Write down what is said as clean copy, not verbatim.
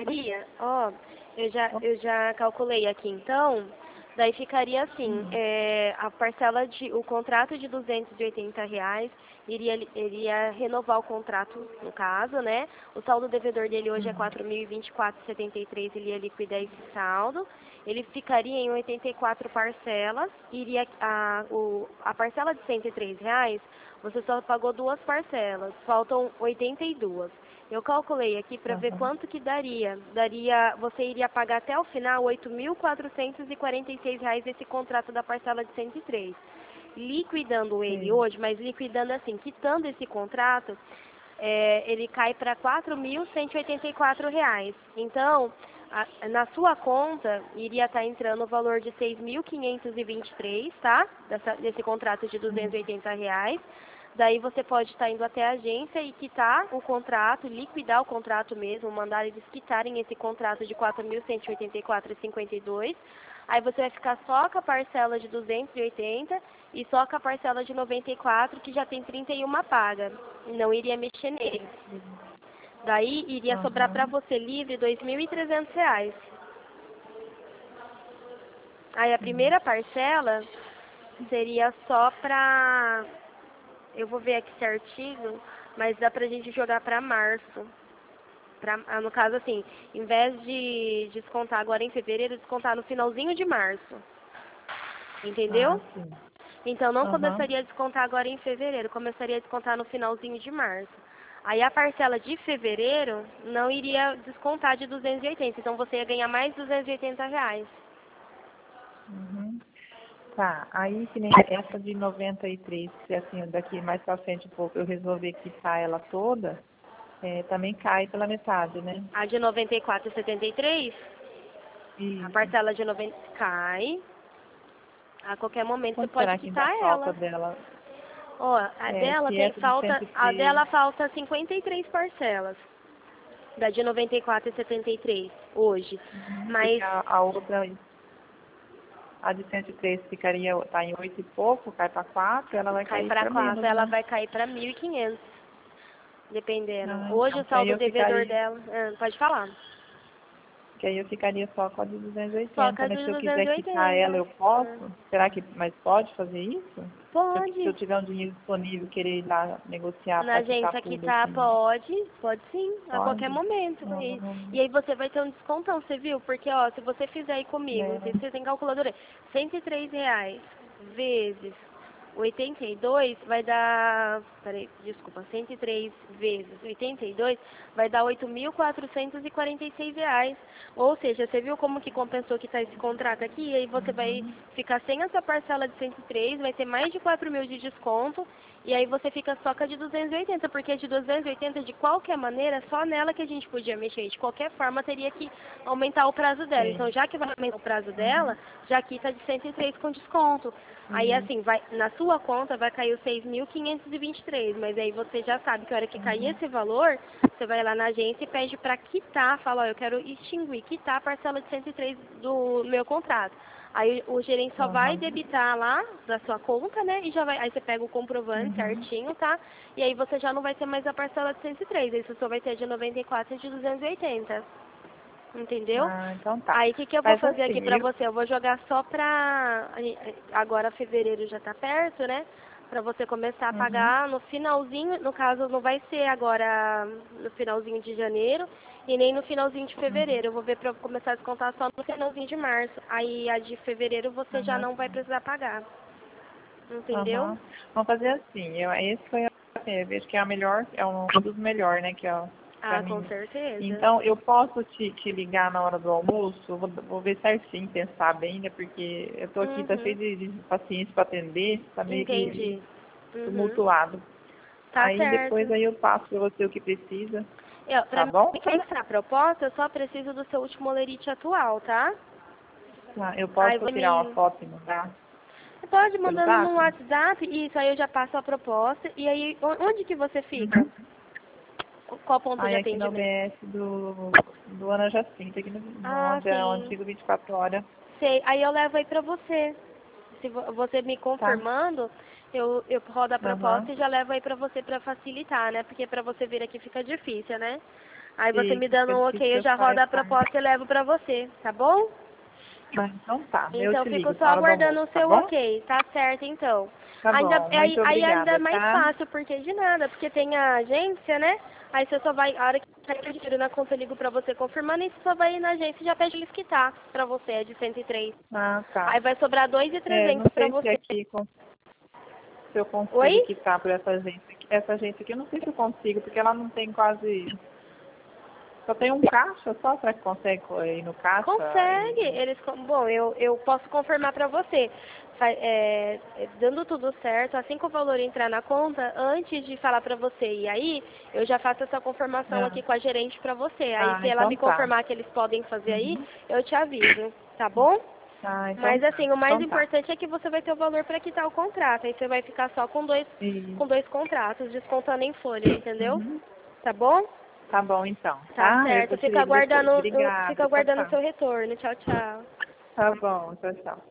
ficaria? Ó, eu já calculei aqui então. Daí ficaria assim, a parcela o contrato de R$ 280 iria renovar o contrato, no caso, né? O saldo devedor dele hoje é 4.024,73, ele ia liquidar esse saldo. Ele ficaria em 84 parcelas, a parcela de R$ 103, você só pagou 2 parcelas, faltam 82. Eu calculei aqui para ver quanto que daria. Você iria pagar até o final R$ 8.446 esse contrato da parcela de 103. Liquidando ele hoje, mas liquidando assim, quitando esse contrato, ele cai para R$ 4.184. Então, na sua conta, iria estar entrando o valor de R$ 6.523, tá? Desse contrato de R$ 280. Daí você pode estar indo até a agência e quitar o contrato, liquidar o contrato mesmo, mandar eles quitarem esse contrato de R$ 4.184,52. Aí você vai ficar só com a parcela de 280 e só com a parcela de 94, que já tem 31 paga. Não iria mexer nele. Daí iria sobrar para você livre R$ 2.300. Aí a primeira parcela seria só para... Eu vou ver aqui certinho, mas dá pra gente jogar pra março. No caso, assim, em vez de descontar agora em fevereiro, descontar no finalzinho de março. Entendeu? Então não começaria a descontar agora em fevereiro, começaria a descontar no finalzinho de março. Aí a parcela de fevereiro não iria descontar de 280, então você ia ganhar mais R$ 280. Tá, aí que nem essa de 93, se assim, daqui mais pra frente um pouco eu resolver quitar ela toda, também cai pela metade, né? A de 94,73, a parcela de 90 cai. A qualquer momento Quanto você pode será que ainda quitar falta ela. dela? Ó, a dela Se essa de a 103, dela falta 53 parcelas. Da de 94,73 hoje. porque Mas a outra, a de 103 ficaria, tá em 8 e pouco, cai pra 4, ela vai cai cair para pra 4, menos, ela né? vai cair para 1.500, dependendo. Hoje Então, o saldo devedor dela, pode falar. que aí eu ficaria só com a de Só com 280, a né? de Se eu quiser quitar 280. ela, eu posso? Será que, mas pode fazer isso? Se eu Pode. tiver um dinheiro disponível, querer ir lá negociar Na para quitar agência aqui tudo tá, assim, pode sim, a qualquer pode? momento. E aí você vai ter um descontão, você viu? Porque, ó, se você fizer aí comigo, não sei se você tem calculadora, R$ 103 vezes 82 vai dar, peraí, desculpa, 103 vezes 82 vai dar R$ 8.446. Ou seja, você viu como que compensou que tá esse contrato aqui? E aí você vai ficar sem essa parcela de 103, vai ter mais de 4.000 de desconto, e aí você fica só com a de 280, porque a de 280, de qualquer maneira, só nela que a gente podia mexer. De qualquer forma, teria que aumentar o prazo dela. Então, já que vai aumentar o prazo dela, já quita de 103 com desconto. Aí, assim, na sua conta vai cair os 6.523, mas aí você já sabe que a hora que cair esse valor, você vai lá na agência e pede para quitar, fala, ó, eu quero extinguir, quitar a parcela de 103 do meu contrato. Aí o gerente só vai debitar lá da sua conta, né? E já vai, aí você pega o comprovante certinho, tá? E aí você já não vai ter mais a parcela de 103, aí você só vai ter de 94 e de 280. Entendeu? Então tá. Aí o que eu vou Mas fazer aqui assim, pra você? Eu vou jogar só pra... Agora fevereiro já tá perto, né? Pra você começar a pagar no finalzinho, no caso não vai ser agora no finalzinho de janeiro e nem no finalzinho de fevereiro. Eu vou ver pra começar a descontar só no finalzinho de março. Aí a de fevereiro você já não vai precisar pagar. Entendeu? Vamos fazer assim, esse foi eu vejo que é a melhor, é um dos melhores, né, que é pra Ah, com mim. certeza. Então, eu posso te ligar na hora do almoço, eu vou ver certinho, pensar bem, né, porque eu tô aqui, tá cheio de paciente para atender, tá meio que Entendi. tumultuado. Tá Aí depois certo. aí eu passo para você o que precisa, Pra tá mim bom? começar a proposta, eu só preciso do seu último olerite atual, tá? Tá, eu Aí posso vai tirar uma me... foto e mandar Você pode pelo mandando no zap? WhatsApp, isso aí eu já passo a proposta. E aí, onde que você fica? Qual ponto de Aí aqui no atendimento? OBS do Ana Jacinta, aqui Ah, onde é o sim. antigo 24 horas. Sei. Aí eu levo aí pra você. Se você me Tá. confirmando, eu rodo a Aham. proposta e já levo aí pra você pra facilitar, né? Porque pra você vir aqui fica difícil, né? Aí você me Isso, dando um assim ok, que eu já saio, rodo a tá? proposta e levo pra você, tá bom? Ah, então tá, eu Então te fico ligo só na hora do aguardando almoço, o tá seu bom? ok, tá certo então. Tá Ainda, bom, aí, muito aí ainda é obrigada, mais tá? fácil, porque de nada, porque tem a agência, né? Aí você só vai, a hora que cair o dinheiro na conta, eu ligo pra você confirmando, e você só vai ir na agência e já pede eles quitar pra você, é de 103. Ah, tá. Aí vai sobrar Não 2.300 pra sei se você. aqui, se eu Oi? consigo quitar por essa agência. Essa agência aqui, eu não sei se eu consigo, porque ela não tem quase... Só tem um caixa só, será que consegue ir no caixa? Consegue. Bom, eu posso confirmar pra você. Dando tudo certo, assim que o valor entrar na conta, antes de falar pra você ir aí, eu já faço essa confirmação aqui com a gerente pra você. Aí se ela Então me tá. confirmar que eles podem fazer aí, Uhum. eu te aviso, tá bom? Então Mas tá. assim, o mais Então tá. importante é que você vai ter o valor pra quitar o contrato. Aí você vai ficar só com E, dois contratos, descontando em folha, entendeu? uhum. Tá bom? Tá bom, então. Tá Tá? Eu certo. te ligo depois. Fica Obrigada. Tchau, aguardando o tchau. seu retorno. Tchau, tchau. Tá bom, tchau, tchau.